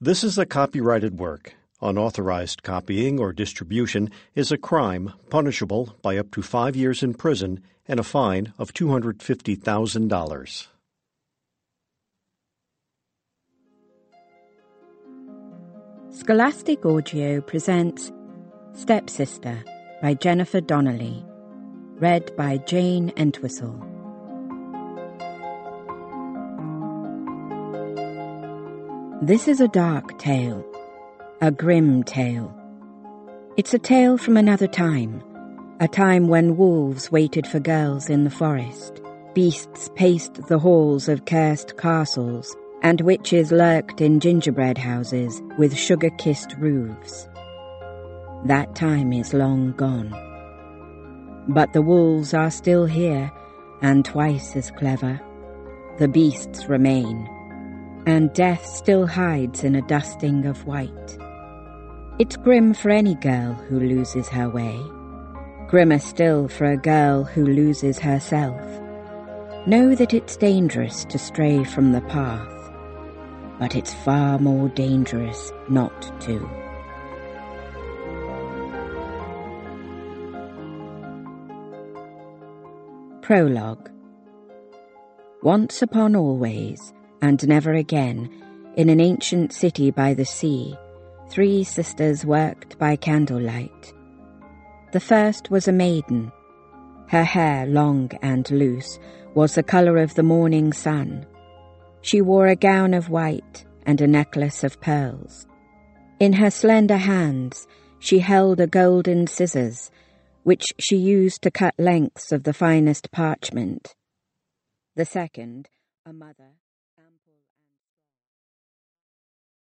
This is a copyrighted work. Unauthorized copying or distribution is a crime punishable by up to 5 years in prison and a fine of $250,000. Scholastic Audio presents Stepsister by Jennifer Donnelly, read by Jane Entwistle. This is a dark tale, a grim tale. It's a tale from another time, a time when wolves waited for girls in the forest, beasts paced the halls of cursed castles, and witches lurked in gingerbread houses with sugar-kissed roofs. That time is long gone. But the wolves are still here, and twice as clever. The beasts remain, and death still hides in a dusting of white. It's grim for any girl who loses her way, grimmer still for a girl who loses herself. Know that it's dangerous to stray from the path, but it's far more dangerous not to. Prologue. Once upon always, and never again, in an ancient city by the sea, 3 sisters worked by candlelight. The first was a maiden. Her hair, long and loose, was the colour of the morning sun. She wore a gown of white and a necklace of pearls. In her slender hands she held a golden scissors, which she used to cut lengths of the finest parchment. The second, a mother...